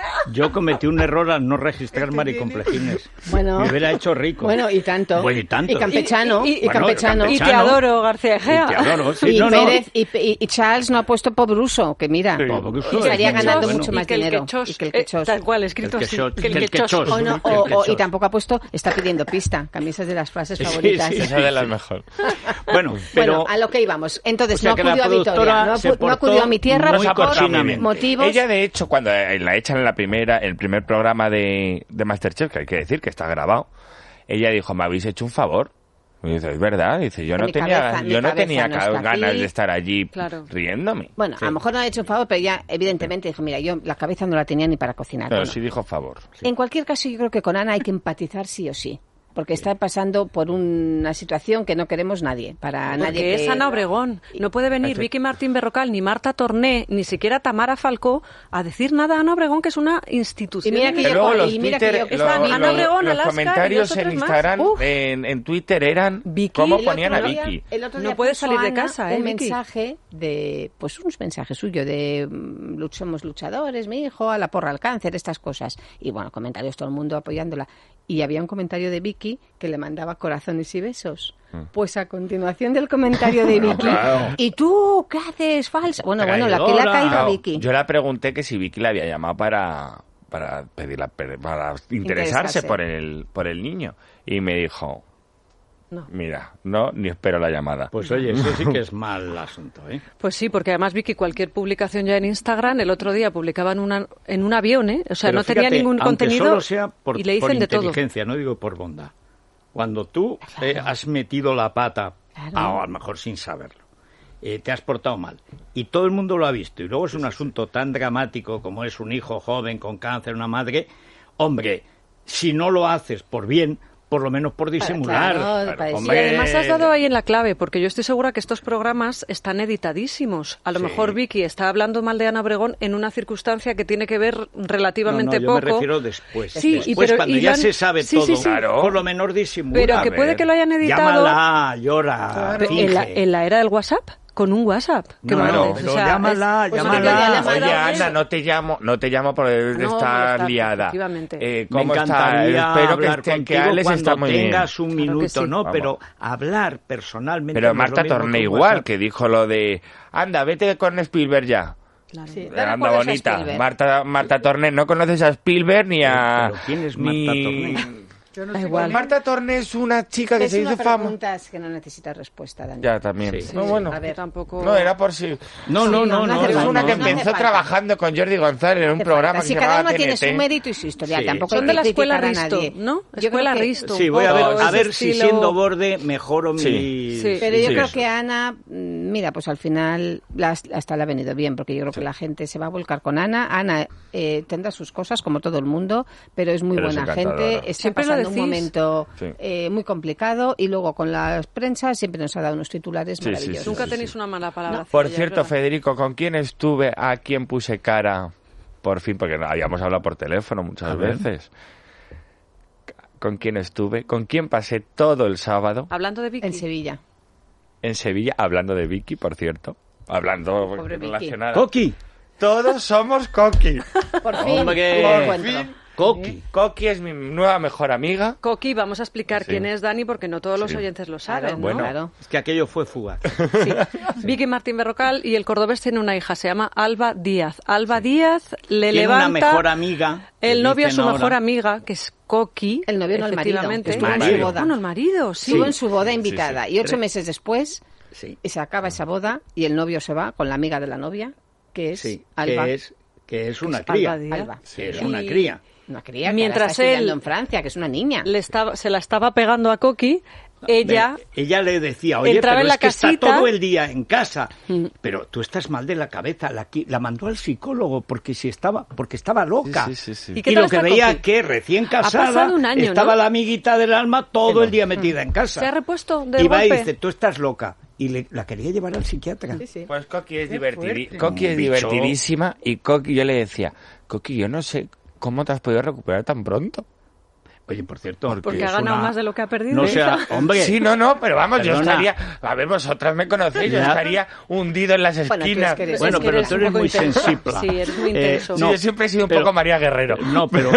Yo cometí un error al no registrar maricomplejines. Bueno. Me hubiera hecho rico. Bueno, y tanto. Bueno, y tanto. Y campechano. Y Bueno, campechano. Y te Chano. adoro, García Y Egea. te adoro, sí, Y no, no. Pérez y Charles no ha puesto Pobruso, que mira, Sí. Pobruso y estaría es muy ganando bueno. mucho más Y que el dinero. quechos, Y que el quechos. tal cual, escrito El así. quechos, Que el el quechos. quechos. O no, El quechos. y tampoco ha puesto, está pidiendo pista, camisas de las frases Sí, favoritas. sí, Esa de las mejores. Bueno, pero Bueno, a lo que íbamos. Entonces, o sea no que la acudió a Vitoria, productora no, se no portó acudió a mi tierra muy por cochinamente. motivos. Ella, de hecho, cuando la echan en el primer programa de MasterChef, que hay que decir que está grabado, ella dijo, me habéis hecho un favor. Y dice, es verdad, dice, yo no Mi tenía cabeza no está ganas aquí. de estar allí Claro. riéndome. Bueno, Sí. a lo mejor no ha hecho un favor, pero ya evidentemente dijo, mira, yo la cabeza no la tenía ni para cocinar. Pero Bueno, sí dijo favor. sí. en cualquier caso, yo creo que con Ana hay que empatizar sí o sí. Porque está pasando por una situación que no queremos nadie. Para nadie Porque que... es Ana Obregón. No puede venir Vicky Martín Berrocal, ni Marta Torné, ni siquiera Tamara Falcó a decir nada a Ana Obregón, que es una institución. Y mira que Que luego los y mira que Twitter, yo- Está Ana Obregón, los Alaska, comentarios y dos o en tres más. Instagram, Uf. en Twitter eran Vicky, cómo el ponían a otro día- Vicky. El otro No día puede puso salir de Ana casa, un Vicky. mensaje de, pues unos mensajes suyos de somos luchadores, mi hijo, a la porra al cáncer, estas cosas. Y bueno, comentarios, todo el mundo apoyándola. Y había un comentario de Vicky que le mandaba corazones y besos. Pues a continuación del comentario de Vicky, claro. ¿y tú qué haces falsa? Bueno, la que le ha Traidora. caído a Claro, Vicky. yo la pregunté que si Vicky la había llamado para pedirla, para interesarse Interesarse. por el niño. Y me dijo, No. mira, no, ni espero la llamada. pues oye, eso sí que es mal asunto, ¿eh? Pues sí, porque además Vicky, cualquier publicación ya en Instagram, el otro día publicaban en un avión, ¿eh? O sea, Pero no tenía fíjate, ningún aunque contenido solo sea por, y le por dicen de todo. inteligencia, no digo por bondad. Cuando tú has metido la pata, Claro. a lo mejor sin saberlo, te has portado mal. Y todo el mundo lo ha visto. Y luego es un asunto tan dramático como es un hijo joven con cáncer, una madre. Hombre, si no lo haces por bien, por lo menos por disimular. Y además has dado ahí en la clave, porque yo estoy segura que estos programas están editadísimos. A lo mejor Vicky está hablando mal de Ana Obregón en una circunstancia que tiene que ver relativamente poco. Yo me refiero después. Sí, después, cuando ya se sabe todo, claro, por lo menos disimular. Pero que puede que lo hayan editado. Llámala, llora, finge. En la era del WhatsApp. Con un WhatsApp. Claro, pero llámala. Oye, Ana, no te llamo por estar liada. Me encantaría hablar contigo Alex cuando está muy tengas bien. un minuto, ¿no? Vamos. Pero hablar personalmente... Pero Marta Torné igual, que dijo lo de... Anda, vete con Spielberg ya. Claro. Sí, anda bonita. Marta Torné, no conoces a Spielberg ni a... ¿Pero quién es Marta Torné? No igual. Marta Torné es una chica que se hizo fama. Preguntas que no necesita respuesta, Dani. Ya, también. Sí. No, bueno. A ver, tampoco... No, era por si... No. Es una que empezó trabajando con Jordi González en un programa que se llamaba cada uno tiene TNT. su mérito y su historia. Sí. Tampoco Son de la escuela criticar a Risto, nadie. ¿no? Yo Escuela creo que- Risto. Sí, voy a ver ese si estilo... siendo borde mejoro mi... Sí. Pero yo sí, creo eso. que Ana, mira, pues al final hasta le ha venido bien, porque yo creo que la gente se va a volcar con Ana. Ana tendrá sus cosas, como todo el mundo, pero es muy Pero es buena encantadora. gente. Está Siempre lo pasando un decís. momento Sí. muy complicado y luego con las prensas siempre nos ha dado unos titulares Sí, sí, maravillosos. Nunca tenéis una mala palabra. Por hacia ella, cierto, ¿verdad? Federico, ¿con quién estuve? ¿A quién puse cara? Por fin, porque habíamos hablado por teléfono muchas veces. ¿Con quién estuve? ¿Con quién pasé todo el sábado? Hablando de Vicky. En Sevilla. En Sevilla, hablando de Vicky, por cierto. Hablando Pobre Vicky. relacionada. Coqui. Todos somos Coqui. Por fin, Hombre, un Por encuentro. fin. Coqui. Coqui es mi nueva mejor amiga. Coqui, vamos a explicar Sí. quién es Dani, porque no todos los Sí. oyentes lo saben, Claro, ¿no? Bueno. claro. Es que aquello fue fugaz. Sí. Vicky Martín Berrocal, y el cordobés tiene una hija, se llama Alba Díaz. Alba Díaz le Tiene levanta... una mejor amiga. que El novio es su dicen mejor ahora. amiga, que es Coqui. El novio no el marido. efectivamente. Estuvo en su boda. Bueno, el marido, sí. Estuvo en su boda invitada sí. y 8 meses después Sí, se acaba esa boda y el novio se va con la amiga de la novia, que es sí. Alba. Que es una Alba cría. Díaz. Alba. Que es Y- una cría. Una cría que Mientras ahora está estudiando él- en Francia, que es una niña. Se la estaba pegando a Coqui. Ella... Ella le decía, oye, entraba pero en es la que casita. está todo el día en casa. Pero tú estás mal de la cabeza. La mandó al psicólogo porque estaba loca. Sí. ¿Y qué Y tal lo que está veía Coqui? que recién casada pasado un año, estaba ¿no? la amiguita del alma todo el día metida en casa. ¿Se ha repuesto de Y va y golpe? dice, tú estás loca. Y la quería llevar al psiquiatra. Pues Coqui es, fuerte. Coqui es Un bicho. divertidísima y Coqui, yo le decía, Coqui, yo no sé cómo te has podido recuperar tan pronto. Oye, por cierto, Porque es ha ganado una- más de lo que ha perdido. No sea, hombre. Sí, no, pero vamos, yo Perdona. estaría... A ver, vosotras me conocéis, yo Ya. estaría hundido en las Bueno, tú es esquinas. que eres- Bueno, Es que pero eres tú un eres poco muy intenso. sensible. Sí, eres muy intenso. Sí, yo siempre he sido un poco María Guerrero. No, pero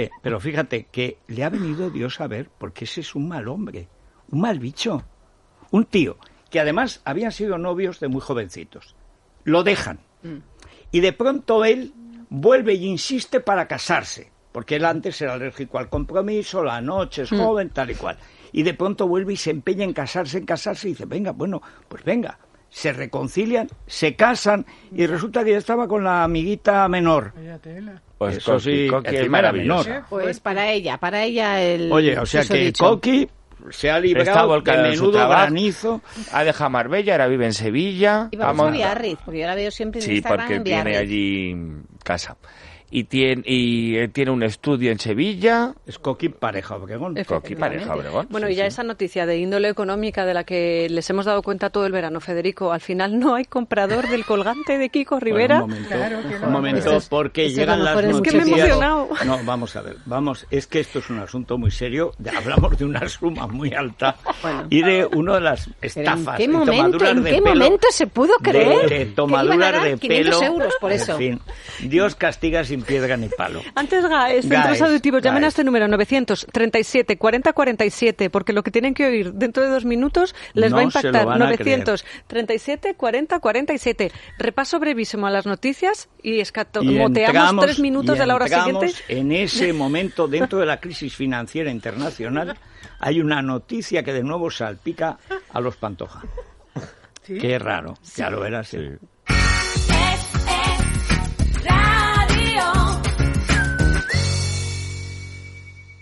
fíjate que le ha venido Dios a ver, porque ese es un mal hombre, un mal bicho, un tío, que además habían sido novios de muy jovencitos. Lo dejan. Y de pronto él vuelve y insiste para casarse, porque él antes era alérgico al compromiso, la noche es joven, tal y cual. Y de pronto vuelve y se empeña en casarse y dice, venga, bueno, pues venga. Se reconcilian, se casan y resulta que ya estaba con la amiguita menor. Vaya tela. Pues Eso Coqui, sí, Coqui es encima era maravillosa. menor. Pues para ella el... Oye, o sea eso que dicho. Coqui se ha Está librado de volcada en su menudo trabajo. granizo. Ha dejado Marbella, ahora vive en Sevilla. Y vamos a Biarritz, porque yo la veo siempre en Sí, Instagram porque en tiene Biarritz. allí casa. Y tiene un estudio en Sevilla. Es Coqui pareja Obregón. Coqui, pareja Obregón. Bueno, Sí, y ya sí. esa noticia de índole económica de la que les hemos dado cuenta todo el verano, Federico, al final no hay comprador del colgante de Kiko Rivera. Bueno, Claro que no. un momento, porque Esto llegan a lo las mejor es noticias. que me he emocionado. No, vamos a ver, es que esto es un asunto muy serio. Hablamos de una suma muy alta y de una de las estafas. ¿En qué y momento, tomaduras en de qué pelo, momento se pudo creer de que iban a tomaduras dar de 500 pelo? euros por eso? En fin, Dios castiga sin piedra ni palo. Antes, centros auditivos, llamen a Gaes. este número 937 40 47, porque lo que tienen que oír dentro de 2 minutos les No va a se lo impactar. van a 937 40 47. Repaso brevísimo a las noticias y Y moteamos 3 minutos de la hora entramos siguiente. En ese momento, dentro de la crisis financiera internacional, hay una noticia que de nuevo salpica a los Pantoja. ¿Sí? Qué raro, ya lo era, sí.